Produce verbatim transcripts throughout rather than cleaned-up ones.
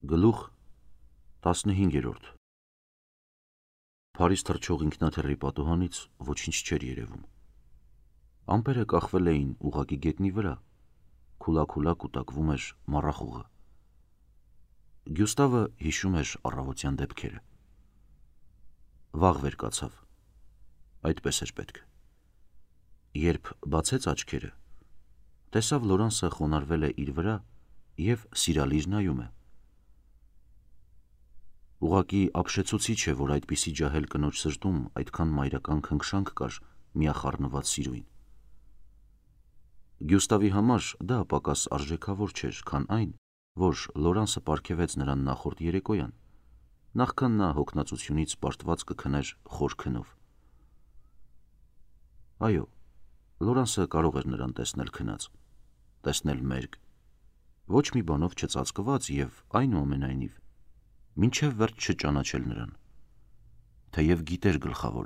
Գլուխ տասնհինգերորդ Փարիզ թռչող ինքնաթիռի պատուհանից ոչինչ չէր երևում։ Ամպերը կախվել էին ուղղակի գետնի վրա, քուլաքուլա կուտակվում էր մառախուղը։ Գյուստավը հիշում էր առավոտյան դեպքերը։ Վաղ վեր կացավ, այդպես էր պետք։ Երբ բացեց աչքերը, տեսավ Լորանսը խոնարհվել է իր վրա և սիրալիր նայում է։ Ուղղակի ապշեցուցիչ է, որ այդպիսի ջահել կնոջ սրտում այդքան մայրական քնքշանք կար միախառնված սիրույն։ Գյուստավի համար դա պակաս արժեքավոր չէր, քան այն, որ Լորանսը պարգևեց նրան նախորդ երեկոյան, նախքան նա հոգնածությունից պարտված կքներ խոր քնով։ Այո, Լորանսը կարող էր նրան տեսնել քնած, տեսնել մերկ, ոչ մի բանով չծածկված և այնուամենայնիվ մինչև վերջ չճանաչել նրան, թեև գիտեր գլխավորը։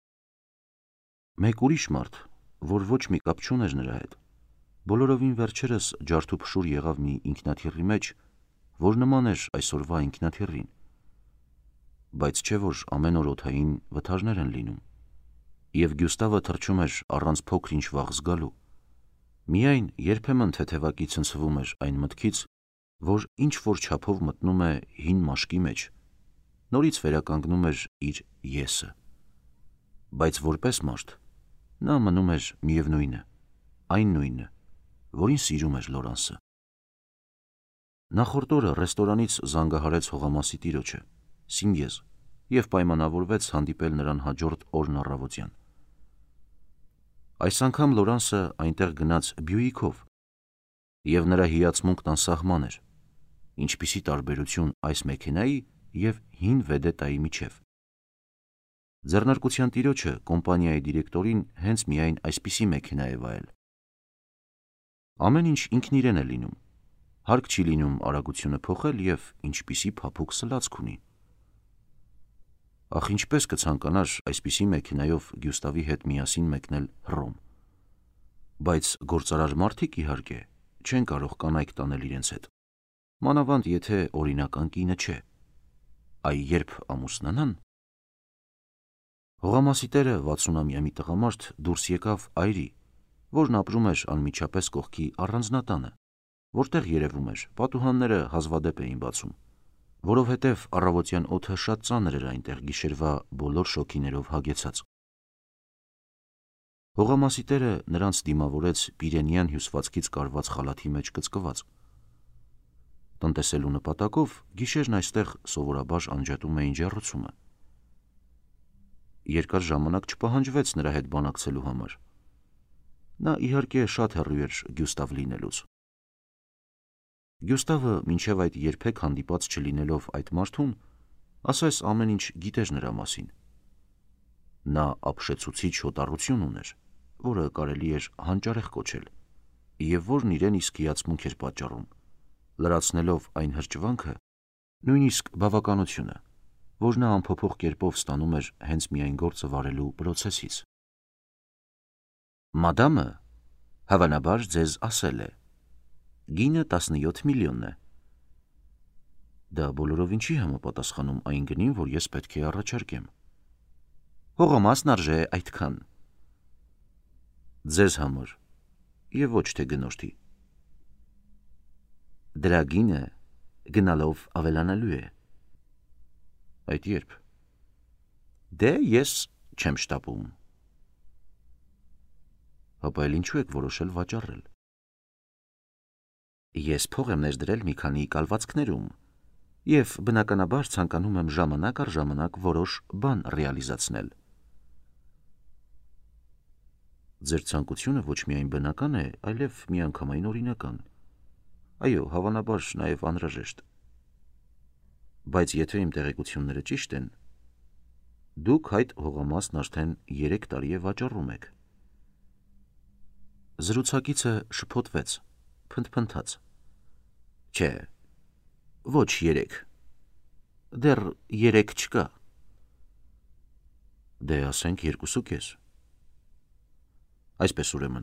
Մեկ ուրիշ մարդ, որ ոչ մի կապ չուներ նրա հետ, բոլորովին վերջերս ջարդուփշուր եղավ մի ինքնաթիռի մեջ, որ նման էր այսօրվա ինքնաթիռին, բայց չէ որ ամեն օր օդային վթարներ են լինում, և Գյուստավը թռչում էր առանց փոքր-ինչ վախ զգալու, միայն երբեմն թեթևակի ցնցվում էր այն մտքից, որ ինչ-որ չափով մտնում է հին մաշկի մեջ, նորից վերականգնում էր իր եսը, բայց որպես մարդ նա մնում էր միևնույնը, այն նույնը, որին սիրում էր Լորանսը։ Նախորդ օրը ռեստորանից զանգահարեց հողամասի տիրոջը, Սիմյեզ, և պայմանավորվեց հանդիպել նրան հաջորդ օրն առավոտյան։ Այս անգամ Լորանսը այնտեղ գնաց Բյուիկով, և նրա հիացմունքն անսահման էր, ինչպիսի տարբերություն այս մեքենայի և հին Վեդետայի միջև։ Ձեռնարկության տիրոջը կոմպանիայի դիրեկտորին հենց միայն այսպիսի մեքենա է վայել։ Ամեն ինչ ինքն իրեն է լինում, հարկ չի լինում արագությունը փոխել և ինչպիսի փափուկ սլացք ունի։ Ախ, ինչպես կցանկանար այսպիսի մեքենայով Գյուստավի հետ միասին մեկնել Հռոմ։ Բայց գործարար մարդիկ, իհարկե, չեն կարող կանայք տանել իրենց հետ, մանավանդ եթե օրինական կինը չէ, այ երբ ամուսնանան։ Հողամասի տերը վաթսունամյա մի տղամարդ դուրս եկավ այրի, որն ապրում էր անմիջապես կողքի առանձնատանը, որտեղ երևում էր պատուհանները հազվադեպ էին բացում, որովհետև առավոտյան օդը շատ ծանր էր այնտեղ գիշերվա բոլոր շոգիներով հագեցած։ Հողամասի տերը նրանց դիմավորեց Պիրենյան հյուսվածքից կարված խալաթի մեջ կծկված։ Տնտեսելու նպատակով գիշերն այստեղ սովորաբար անջատում էին ջեռուցումը։ Երկար ժամանակ չպահանջվեց նրա հետ բանակցելու համար։ Նա իհարկե շատ հեռու էր Գյուստավ լինելուց։ Գյուստավը մինչև այդ երբեք հանդիպած չլինելով այդ մարդուն, ասես ամեն ինչ գիտեր նրա մասին։ Նա ապշեցուցիչ հոտառություն ուներ, որը կարելի էր հանճարեղ կոչել, և որն իրեն իսկ հիացմունք էր պատճառում, լրացնելով այն հրճվանքը, նույնիսկ բավականությունը, որ նա անփոփոխ կերպով ստանում էր հենց միայն գործը վարելու պրոցեսից։ Մադամը, հավանաբար, ձեզ ասել է, գինը տասնյոթ միլիոն է։ Դա բոլորովին չի համապատասխանում այն գնին, որ ես պետք է առաջարկեմ։ Հողամասն արժե այդքան։ Ձեզ համար և ոչ թե գնորդի։ Դրա գինը գնալով ավելանալու է։ Այդ երբ։ Դե ես չեմ շտապում։ Հապա էլ ինչու եք որոշել վաճառել։ Ես փող եմ ներդրել մի քանի կալվածքներում և բնականաբար ցանկանում եմ ժամանակ առ ժամանակ որոշ բան ռեալիզացնել։ Ձեր ցանկությունը ոչ միայն բնական է, այլև միանգամայն օրինական։ Այո, հավանաբար նաև անհրաժեշտ։ Բայց եթե իմ տեղեկությունները ճիշտ են, դուք այդ հողամասն արդեն երեք տարի է վաճառում եք։ Զրուցակիցը շփոթվեց, փնթփնթաց։ Չէ, ոչ երեք, դեռ երեք չկա։ Դե ասենք երկուսուկես։ Այսպես ուրեմն,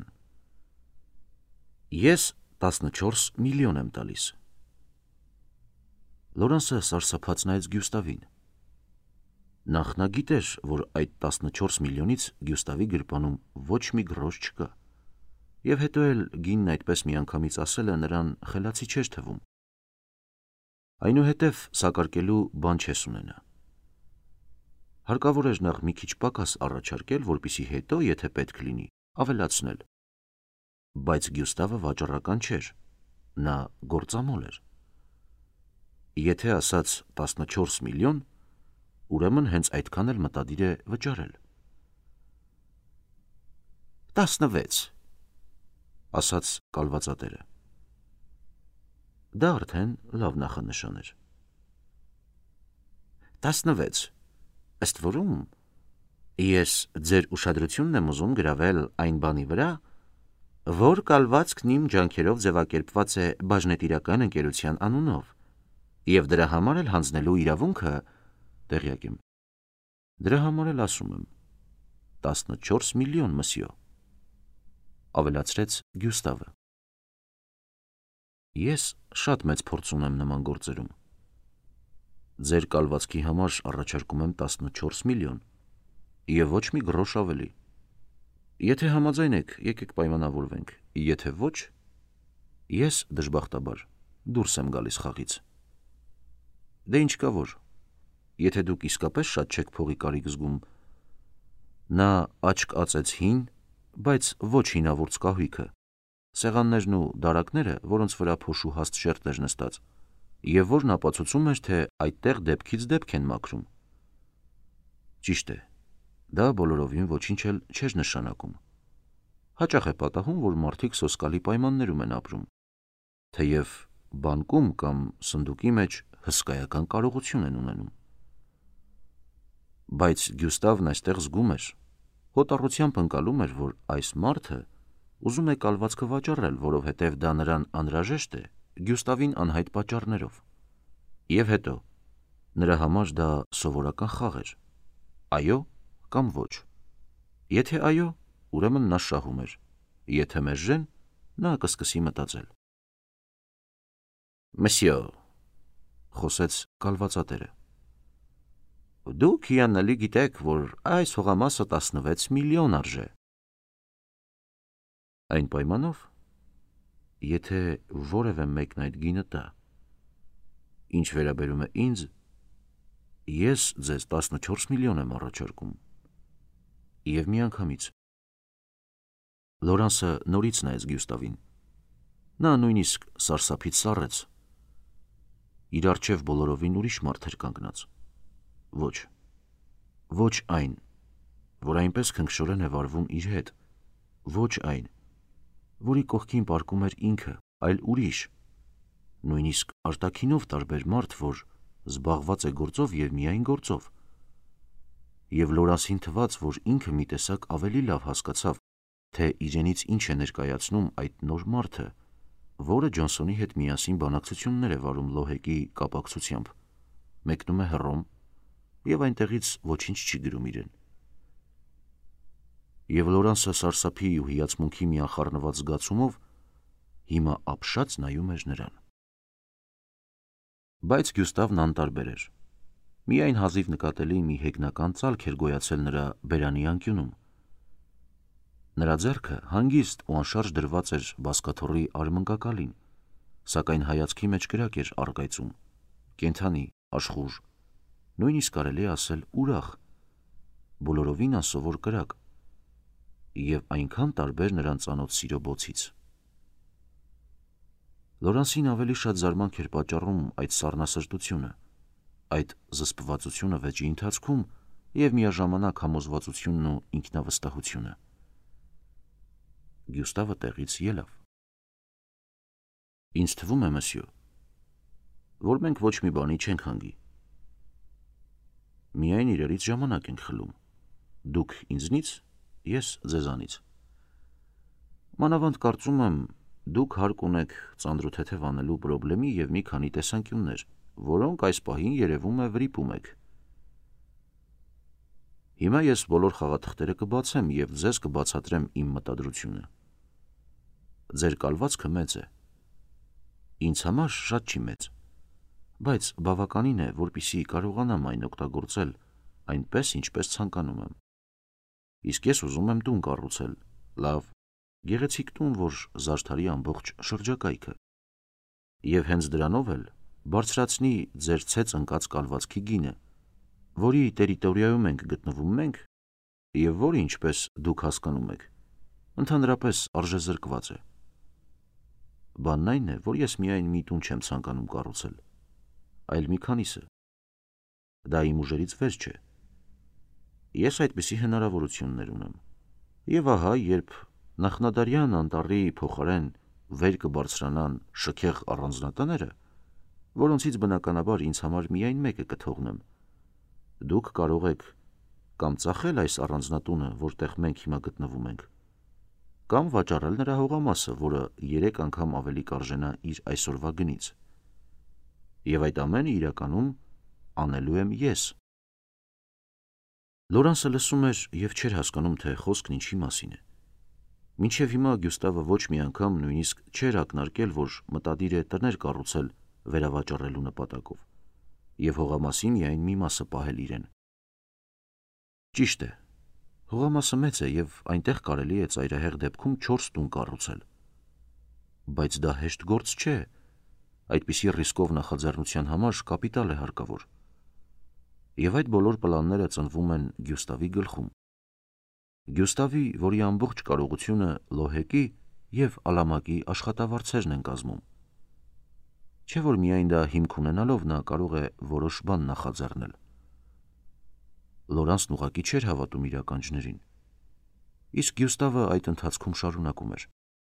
ես տասնչորս միլիոն եմ տալիս։ Լորանսը սարսափած նայեց Գյուստավին։ Նախ նա գիտեր, որ այդ տասնչորս միլիոնից Գյուստավի գրպանում ոչ մի գրոշ չկա, և հետո էլ գինն այդպես միանգամից ասելը նրան խելացի չէր թվում։ Այնուհետև սակարկելու բան չես ունենա։ Հարկավոր էր նախ մի քիչ պակաս առաջարկել, որպեսզի հետո, եթե պետք լինի, ավելացնել։ Բայց Գյուստավը վաճառական չէր, նա գործամոլ էր։ Եթե ասաց տասնչորս միլիոն, ուրեմն հենց այդքան էլ մտադիր է վճարել։ տասնվեց, ասաց կալվածատերը։ Դա արդեն լավ նախանշան էր։ տասնվեց, ըստ որում ես ձեր ուշադրությունն եմ ուզում գրավել այն բանի վրա, որ կալվածքն իմ ջանքերով ձևակերպված է բաժնետիրական ընկերության անունով, և դրա համար էլ հանձնելու իրավունքը տեղյակ եմ։ Դրա համար էլ ասում եմ, տասնչորս միլիոն, մսյո, ավելացրեց Գյուստավը։ Ես շատ մեծ փորձ ունեմ նման գործերում։ Ձեր կալվածքի համար առաջարկում եմ տասնչորս միլիոն, և ոչ մի գրոշ ավելի։ Եթե համաձայն եք, եկեք պայմանավորվենք, եթե ոչ, ես դժբախտաբար դուրս եմ գալիս խաղից։ Դե ինչ կա որ, եթե դուք իսկապես շատ չեք փողի կարիք զգում։ Նա աչք ածեց հին, բայց ոչ հինավուրց կահույքը, սեղաններն ու դարակները, որոնց վրա փոշու հաստ շերտ էր նստած, և որն ապացուցում էր, թե այդտեղ դեպքից դեպք են մաքրում։ Ճիշտ է, դա բոլորովին ոչինչ էլ չէր նշանակում։ Հաճախ է պատահում, որ մարդիկ սոսկալի պայմաններում են ապրում, թեև բանկում կամ սնդուկի մեջ հսկայական կարողություն են ունենում։ Բայց Գյուստավն այստեղ զգում էր, հոտառությամբ ընկալում էր, որ այս մարդը ուզում է կալվածքը վաճառել, որովհետև դա նրան անհրաժեշտ է Գյուստավին անհայտ պատճառներով։ Եվ հետո, նրա համար դա սովորական խաղ էր, այո կամ ոչ։ Եթե այո, ուրեմն նա շահում էր, եթե մերժեն, նա կսկսի մտածել։ Մսյո, խոսեց կալվածատերը, դուք հիանալի գիտեք, որ այս հողամասը տասնվեց միլիոն արժե։ Այն պայմանով, եթե որևէ մեկն այդ գինը տա։ Ինչ վերաբերում է ինձ, ես ձեզ տասնչորս միլիոն եմ առաջարկում։ Եվ միանգամից։ Լորանսը նորից նայեց Գյուստավին։ Նա նույնիսկ սարսափից սառեց։ Իր առջև բոլորովին ուրիշ մարդ էր կանգնած։ Ոչ, ոչ այն, որ այնպես քնքշորեն է վարվում իր հետ, ոչ այն, որի կողքին պառկում էր ինքը, այլ ուրիշ, նույնիսկ արտաքինով տարբեր մարդ, որ զբաղված է գործով և միայն գործով։ Եվ Լորանսին թվաց, որ ինքը մի տեսակ ավելի լավ հասկացավ, թե իրենից ինչ է ներկայացնում այդ նոր մարդը, որը Ջոնսոնի հետ միասին բանակցություններ է վարում Լոհեկի կապակցությամբ, մեկնում է Հռոմ և այնտեղից ոչինչ չի գրում իրեն։ Եվ Լորանսը սարսափի ու հիացմունքի մի անխառնված զգացումով հիմա ապշած նայում էր նրան։ Բայց Գյուստավն անտարբեր էր։ Միայն հազիվ նկատելի մի հեգնական ծալք էր գոյացել նրա բերանի անկյունում։ Նրա ձեռքը հանգիստ ու անշարժ դրված էր բազկաթոռի արմնկակալին, սակայն հայացքի մեջ կրակ էր առկայծում, կենդանի, աշխուժ, նույնիսկ կարելի է ասել ուրախ, բոլորովին անսովոր կրակ, և այնքան տարբեր նրան ծանոթ սիրո բոցից։ Լորանսին ավելի շատ զարմանք էր պատճառում այդ սառնասրտությունը, այդ զսպվածությունը վեճի ընթացքում և միաժամանակ համոզվածությունն ու ինքնավստահությունը։ Գյուստավը տեղից ելավ։ Ինձ թվում է, մսյո, որ մենք ոչ մի բանի չենք հանգի։ Միայն իրարից ժամանակ ենք խլում, դուք ինձնից, ես ձեզանից։ Մանավանդ կարծում եմ, դուք հարկ ունեք ծանրութեթև անելու պրոբլեմի և մի քանի տեսանկյուններ, որոնք այս պահին երևում է վրիպում եք։ Հիմա ես բոլոր խաղաթղթերը կբացեմ և ձեզ կբացատրեմ իմ մտադրությունը։ Ձեր կալվածքը մեծ է։ Ինձ համար շատ չի մեծ, բայց բավականին է, որպեսզի կարողանամ այն օգտագործել այնպես, ինչպես ցանկանում եմ։ Իսկ ես ուզում եմ տուն կառուցել, լավ, գեղեցիկ տուն, որ զարդարի ամբողջ շրջակայքը։ Եվ հենց դրանով էլ բարձրացնի ձեր ցեց ընկած կալվածքի գինը, որի տերիտորիայում ենք գտնվում մենք, եւ որը, ինչպես դուք հասկանում եք, ընդհանրապես արժեզրկված է։ Բանն այն է, որ ես միայն մի տուն չեմ ցանկանում կառուցել, այլ մի քանիսը։ Դա իմ ուժերից վեր չէ։ Ես այդպիսի հնարավորություններ ունեմ։ Եվ ահա, երբ նախնադարյան անտառի փոխարեն վեր կբարձրանան շքեղ առանձնատները, որոնցից բնականաբար ինձ համար միայն մեկը կթողնեմ, դուք կարող եք կամ ծախել այս առանձնատունը, որտեղ մենք հիմա գտնվում ենք, կամ վաճառել նրա հողամասը, որը երեք անգամ ավելի կարժենա իր այսօրվա գնից։ Եվ այդ ամենը իրականում անելու եմ ես։ Լորանսը լսում էր և չէր հասկանում, թե խոսքն ինչի մասին է։ Մինչև հիմա Գյուստավը ոչ մի անգամ նույնիսկ չէր ակնարկել, որ մտադիր է տներ կառուցել վերավաճառելու նպատակով, և հողամասի միայն մի մասը պահել իրեն։ Ճիշտ է, հողամասը մեծ է և այնտեղ կարելի է ծայրահեղ դեպքում չորս տուն կառուցել։ Բայց դա հեշտ գործ չէ, այդպիսի ռիսկով նախաձեռնության համար կապիտալ է հարկավոր։ Եվ այդ բոլոր պլանները ծնվում են Գյուստավի գլխում։ Գյուստավի, որի ամբողջ կարողությունը Լոհեկի և Ալամակի աշխատավարձերն են կազմում։ Չէ՞ որ միայն դա հիմք ունենալով նա կարող է որոշ բան նախաձեռնել։ Լորանսն ուղղակի չէր հավատում իր ականջներին։ Իսկ Գյուստավը այդ ընթացքում շարունակում էր.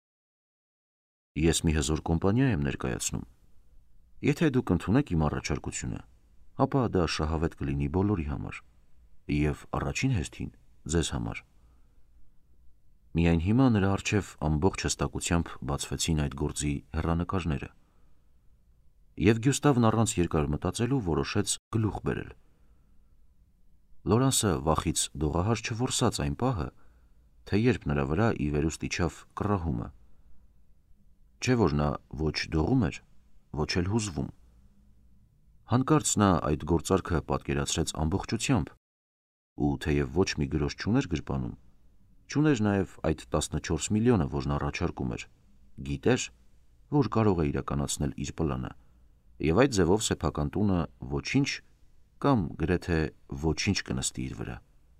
Ես մի հզոր կոմպանիա եմ ներկայացնում։ Եթե դուք ընդունեք իմ առաջարկությունը, ապա դա շահավետ կլինի բոլորի համար, և առաջին հերթին ձեզ համար։ Միայն հիմա նրա առջև ամբողջ հստակությամբ բացվեցին այդ գործի հեռանկարները։ Եվ Գյուստավն առանց երկար մտածելու որոշեց գլուխ բերել։ Լորանսը վախից դողահար չորսաց այն պահը, թե երբ նրա վրա ի վերուստ իջավ կռահումը։ Չէ՞ որ նա ոչ դողում էր, ոչ էլ հուզվում։ Հանկարծ նա այդ գործարքը պատկերացրեց ամբողջությամբ, ու թեև ոչ մի գրոշ չուներ գրպանում, չուներ նաև այդ տասնչորս միլիոնը, որն առաջարկում էր, գիտեր, որ կարող է իրականացնել իր պլանը, և այդ ձևով սեփական տունը ոչինչ կամ գրեթե ոչինչ կնստի իր վրա։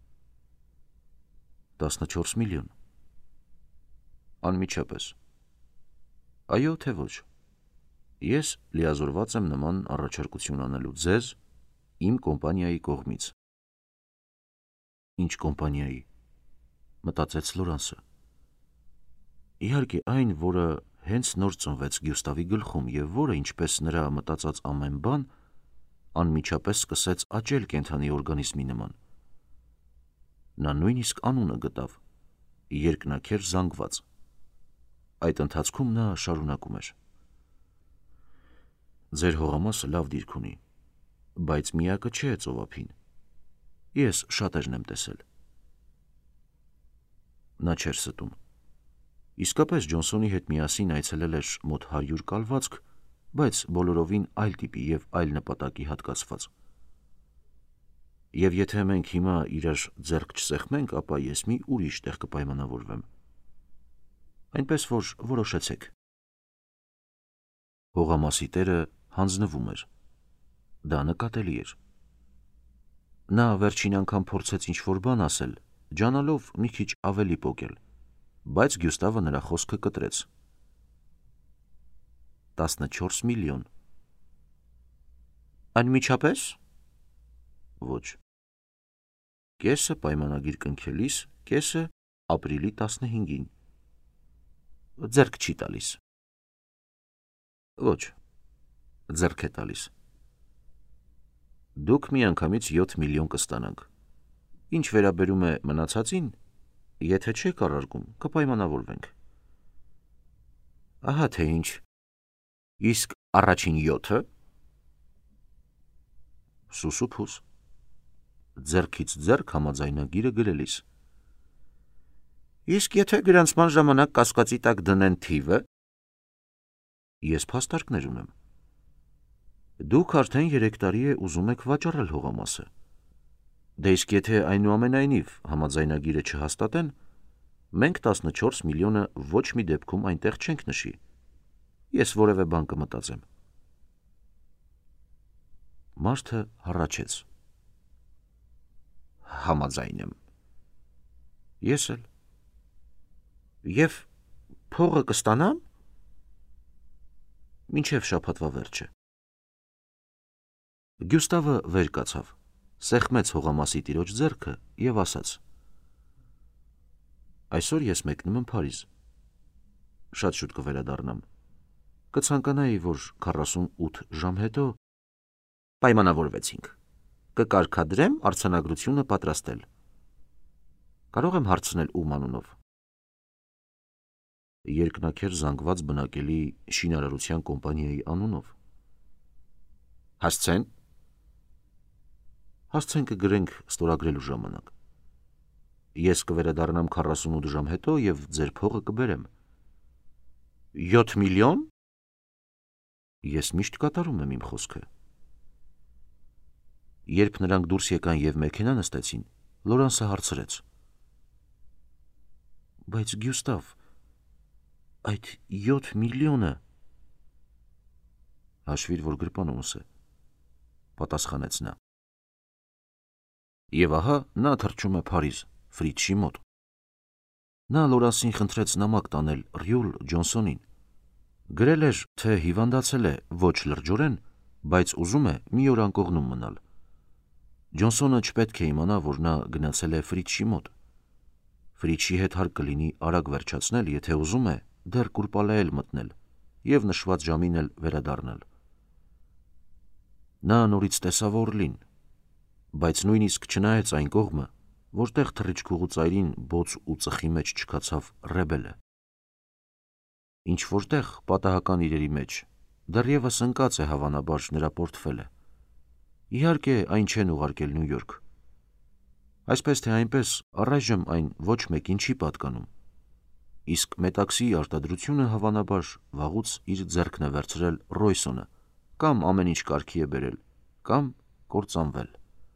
տասնչորս միլիոն։ Անմիջապես։ Այո, թե ոչ։ Ես լիազորված եմ նման առաջարկություն անելու ձեզ, իմ կոմպանիայի կողմից։ Ինչ կոմպանիայի, մտածեց Լորանսը։ Իհարկե այն, որը հենց նոր ծնվեց Գյուստավի գլխում և որը, ինչպես նրա մտածած ամեն բան, անմիջապես սկսեց աճել կենդանի օրգանիզմի նման։ Նա նույնիսկ անունը գտավ՝ երկնաքեր զանգված։ Այդ ընթացքում նա շարունակում էր. Ձեր հողամասը լավ դիրք ունի, բայց միակը չէ ծովափին։ Ես շատերն եմ տեսել։ Նա չէր ստում։ Իսկապես Ջոնսոնի հետ միասին այցելել էր մոտ հարյուր կալվածք, բայց բոլորովին այլ տիպի և այլ նպատակի հատկացված։ Եվ եթե մենք հիմա իրար ձեռք չսեղմենք, ապա ես մի ուրիշ տեղ կպայմանավորվեմ։ Այնպես որ որոշեցեք։ Հողամասի տերը հանձնվում էր։ Դա նկատելի էր։ Նա վերջին անգամ փորձեց ինչ-որ բան ասել, ջանալով մի քիչ ավելի պոկել, բայց Գյուստավը նրա խոսքը կտրեց։ տասնչորս միլիոն։ Անմիջապես։ Ոչ։ Կեսը պայմանագիր կնքելիս, կեսը ապրիլի տասնհինգին։ Ձեռք չի տալիս։ Ոչ, ձեռք է տալիս։ Դուք միանգամից յոթ միլիոն կստանանք։ Ինչ վերաբերում է մնացածին, եթե չեք առարկում, կպայմանավորվենք։ Ահա թե ինչ։ Իսկ առաջին յոթը։ Սուսուփուս։ Ձեռքից ձեռք համաձայնագիրը գրելիս։ Իսկ եթե գրանցման ժամանակ կասկածի տակ դնեն թիվը։ Ես փաստարկներ ունեմ։ Դուք արդեն երեք տարի է ուզում եք վաճառել հողամասը։ Դե իսկ եթե այնուամենայնիվ համաձայնագիրը չհաստատեն, մենք տասնչորս միլիոնը ոչ մի դեպքում այնտեղ չենք նշի։ Ես որևէ բան կմտածեմ։ Մարդը հառաչեց։ Համաձայն եմ։ Ես էլ։ Եվ փողը կստանամ։ Մինչև շաբաթվա վերջը։ Գյուստավը վեր կացավ, սեղմեց հողամասի տիրոջ ձեռքը և ասաց. Այսօր ես մեկնում եմ Փարիզ։ Շատ շուտ կվերադառնամ։ Կցանկանայի, որ քառասունութ ժամ հետո պայմանավորվեցինք։ Կկարգադրեմ արձանագրությունը պատրաստել։ Կարող եմ հարցնել ում անունով։ Երկնաքեր զանգված բնակելի շինարարության կոմպանիայի անունով։ Հասցեն։ Հասցեն կգրենք ստորագրելու ժամանակ։ Ես կվերադառնամ քառասունութ ժամ հետո և ձեր փողը կբերեմ։ յոթ միլիոն։ Ես միշտ կատարում եմ իմ խոսքը։ Երբ նրանք դուրս եկան և մեքենա նստեցին, Լորանսը հարցրեց. Բայց Գյուստավ, այդ յոթ միլիոնը… Հաշվիր, որ գրպանումս է, պատասխանեց նա։ Եվ ահա նա թռչում է Փարիզ, Ֆրիցշի մոտ։ Նա Լորանսին խնդրեց նամակ տանել Ռյուլ Ջոնսոնին։ Գրել էր, թե հիվանդացել է ոչ լրջորեն, բայց ուզում է մի օր անկողնում մնալ։ Ջոնսոնը չպետք է իմանա, որ նա գնացել է Ֆրիցշի մոտ։ Ֆրիցշի հետ հարկ կլինի արագ վերջացնել, եթե ուզում է դեռ Կուրպալեել մտնել և նշված ժամին էլ վերադառնալ։ Նա նորից տեսավ Օրլին, բայց նույնիսկ չնայեց այն կողմը, որտեղ թռիչքուղու ծայրին բոց ու ծխի մեջ չքացավ Ռեբելը։ Ինչ-որտեղ պատահական իրերի մեջ դեռևս ընկած է հավանաբար նրա պորտֆելը։ Իհարկե, այն չեն ուղարկել Նյու Յորք։ Այսպես թե այնպես, առայժմ այն ոչ մեկին չի պատկանում։ Իսկ մետաքսի արտադրությունը հավանաբար վաղուց իր ձեռքն է վերցրել Ռոյսոնը, կամ ամեն ինչ կարգի է բերել, կամ կործանվել։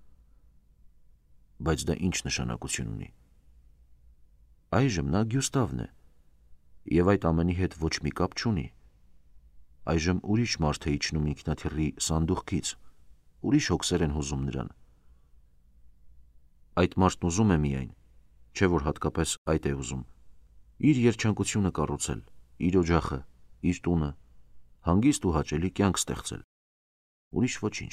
Բայց դա ինչ նշանակություն ունի։ Այժմ նա Գյուստավն է, և այդ ամենի հետ ոչ մի կապ չունի։ Այժմ ուրիշ մարդ է իջնում ինքնաթիռի սանդուղքից, ուրիշ հոգսեր են հուզում նրան։ Այդ մարդն ուզում է միայն, չէ որ հատկապես այդ է ուզում, իր երջանկությունը կառուցել, իր օջախը, իր տունը, հանգիստ ու հաճելի կյանք ստեղծել։ Ուրիշ ոչինչ։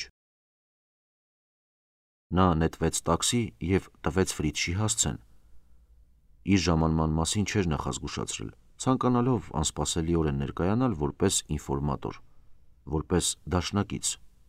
Նա նետվեց տաքսի և տվեց Ֆրիցշի հասցեն։ Իր ժամանման մասին չէր նախազգուշացրել, ցանկանալով անսպասելիորեն ներկայանալ որպես ինֆորմատոր, որպես դաշնակից։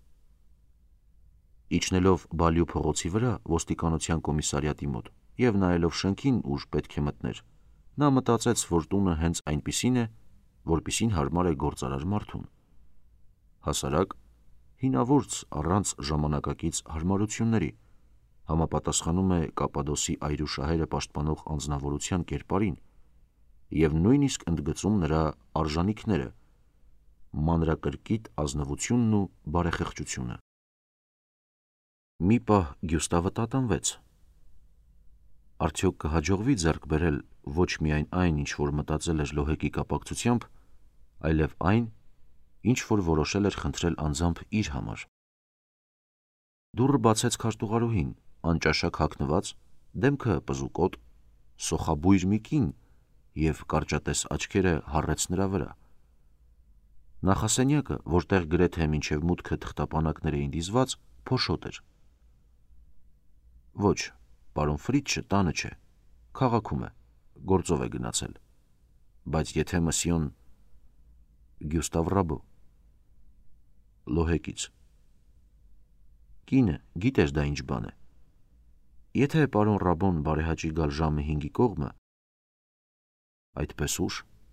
Իջնելով Բալյու փողոցի վրա ոստիկանության կոմիսարիատի մոտ և նայելով շենքին, ուր պետք է մտներ, նա մտածեց, որ տունը հենց այնպիսին է, որպիսին հարմար է գործարար մարդուն։ Հասարակ, հինավուրց, առանց ժամանակակից հարմարությունների, համապատասխանում է Կապադոսի այր ու շահերը պաշտպանող անձնավորության կերպարին և նույնիսկ ընդգծում նրա արժանիքները, մանրակրկիտ ազնվությունն ու բարեխեղճությունը։ Մի պահ Գյուստավը տատանվեց։ Արդյոք կհաջողվի ձեռք բերել ոչ միայն այն, ինչ որ մտածել էր Լոհեկի կապակցությամբ, այլև այն, ինչ որ որոշել էր խնդրել անձամբ իր համար։ Դուռը բացեց քարտուղարուհին, անճաշակ հագնված, դեմքը պզուկոտ, սոխաբույր մի կին և կարճատես աչքերը հառեց նրա վրա։ Նախասենյակը, որտեղ գրեթե մինչև մուտքը թղթապանակներ էին դիզված, փոշոտ էր։ Ոչ, պարոն Ֆրիցշը տանը չէ, քաղաքում է, գործով է գնացել։ Բայց եթե մսьон Գյուստավ Ռաբո։ Լոհեկից։ Կինը, գիտես դա ինչ բան է։ Եթե պարոն Ռաբոն բարեհաճի գալ ժամը հինգի կողմը, այդպես ուշ։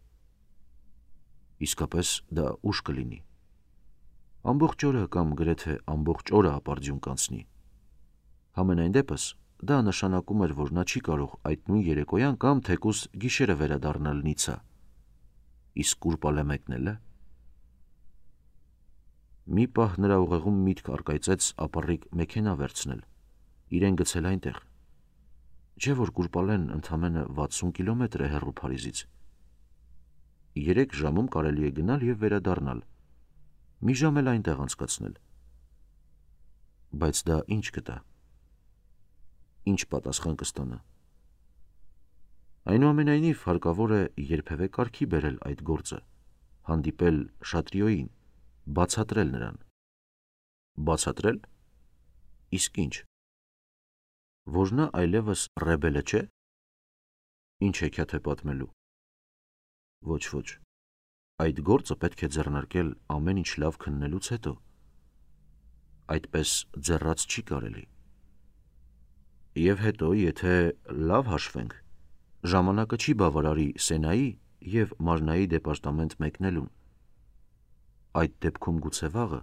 Իսկապես դա ուշ կլինի։ Ամբողջ օրը կամ գրեթե ամբողջ օրը ապարդյուն կանցնի։ Համենայն դեպս, դա նշանակում էր, որ նա չի կարող այդ նույն երեկոյան կամ թեկուզ գիշերը վերադառնալ Նիցա։ Իսկ Կուրպալե մեկնելը։ Մի պահ նրա ուղեղում միտք առկայծեց ապառիկ մեքենա վերցնել, իրեն գցել այնտեղ։ Չէ՞ որ Կուրպալեն ընդամենը վաթսուն կիլոմետր է հեռու Փարիզից։ Երեք ժամում կարելի է գնալ և վերադառնալ, մի ժամ էլ այնտեղ անցկացնել։ Բայց դա ինչ կտա։ Ինչ պատասխան կստանա։ Այնուամենայնիվ հարկավոր է երբևէ կարգի բերել այդ գործը, հանդիպել Շատրիոյին, բացատրել նրան։ Բացատրել։ Իսկ ինչ։ Որ նա այլևս ռեբելը չէ։ Ինչ հեքիաթ է պատմելու։ Ոչ, ոչ, այդ գործը պետք է ձեռնարկել ամեն ինչ լավ քննելուց հետո։ Այդպես ձեռաց չի կարելի։ Եվ հետո, եթե լավ հաշվենք, ժամանակը չի բավարարի Սենայի և Մարնայի դեպարտամենտ մեկնելուն։ Այդ դեպքում գուցե վաղը։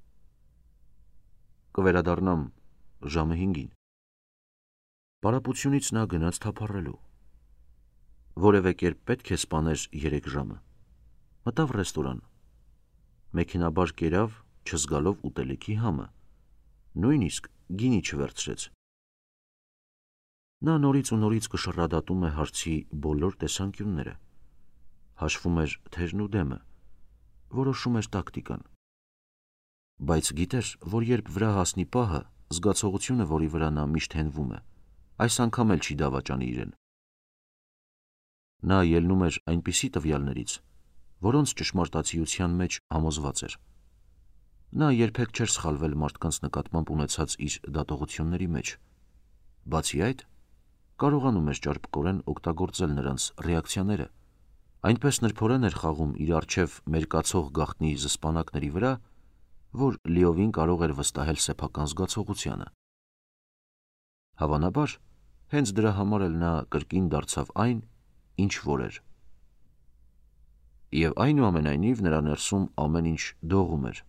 Կվերադառնամ ժամը հինգին։ Պարապությունից նա գնաց թափառելու։ Որևէ կերպ պետք է սպաներ երեք ժամը։ Մտավ ռեստորան։ Մեքենաբար կերավ, չզգալով ուտելիքի համը, նույնիսկ գինի չվերցրեց։ Նա նորից ու նորից կշռադատում է հարցի բոլոր տեսանկյունները, հաշվում էր թերն ու դեմը, որոշում էր տակտիկան։ Բայց գիտեր, որ երբ վրա հասնի պահը, զգացողությունը, որի վրա նա միշտ հենվում է, այս անգամ էլ չի դավաճանի իրեն։ Նա ելնում էր այնպիսի տվյալներից, որոնց ճշմարտացիության մեջ համոզված էր։ Նա երբեք չէր սխալվել մարդկանց նկատմամբ ունեցած իր դատողությունների մեջ։ Բացի այդ, կարողանում էր ճարպկորեն օգտագործել նրանց ռեակցիաները, այնպես նրբորեն էր խաղում իր առջև մերկացող գաղտնի զսպանակների վրա, որ լիովին կարող էր վստահել սեփական զգացողությանը։ Հավանաբար, հենց դրա համար էլ նա կրկին դարձավ այն, ինչ որ էր։ Եվ այնուամենայնիվ նրա ներսում ամեն ինչ դողում էր։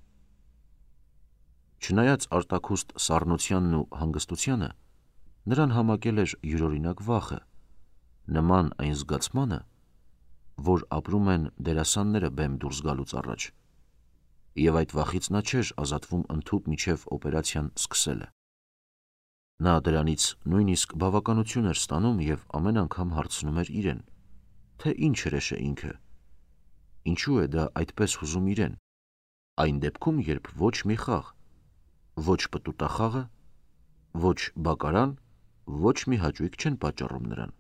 Չնայած արտաքուստ սառնությանն ու հանգստությանը, նրան համակել էր յուրօրինակ վախը, նման այն զգացմանը, որ ապրում են դերասանները բեմ դուրս գալուց առաջ, և այդ վախից նա չէր ազատվում ընդհուպ մինչև օպերացիան սկսելը։ Նա դրանից նույնիսկ բավականություն էր ստանում և ամեն անգամ հարցնում էր իրեն, թե ինչ հրեշ է ինքը, ինչու է դա այդպես հուզում իրեն, այն դեպքում, երբ ոչ մի խաղ, ոչ պտուտախաղը, ոչ բակարան, ոչ մի հաճույք չեն պատճառում նրան։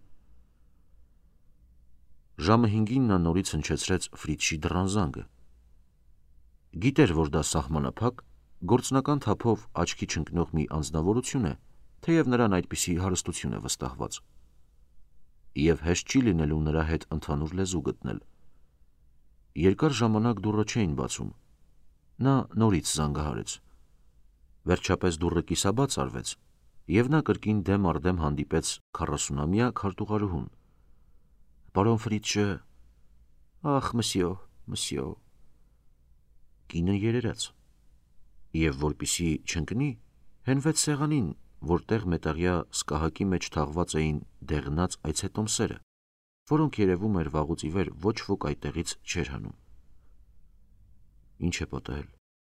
Ժամը հինգին նա նորից հնչեցրեց Ֆրիցշի դռան զանգը։ Գիտեր, որ դա սահմանափակ, գործնական թափով աչքի չընկնող մի անձնավորություն է, թեև նրան այդպիսի հարստություն է վստահված։ Եվ հեշտ չի լինելու նրա հետ ընդհանուր լեզու գտնել։ Երկար ժամանակ դուռը չէին բացում։ Նա նորից զանգահարեց։ Վերջապես դուռը կիսաբաց արվեց, և նա կրկին դեմ առ դեմ հանդիպեց քառասունամյա քարտուղարուհուն։ Պարոն Ֆրիցշը։ Ախ, մսյո, մսյո։ Կինը երերաց, և որպեսզի չընկնի, հենվեց սեղանին, որտեղ մետաղյա սկահակի մեջ թաղված էին դեղնած այցետոմսերը, որոնք երևում էր վաղուց ի վեր ոչ ոք այդտեղից չէր հանում։ Ինչ է պատահել։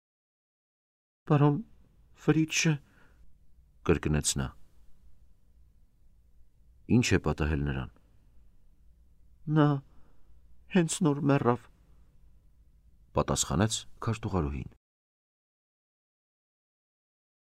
Պարոն Ֆրիցշը, կրկնեց նա։ Ինչ է պատահել նրան։ Նա հենց նոր մեռավ, պատասխանեց քարտուղարուհին։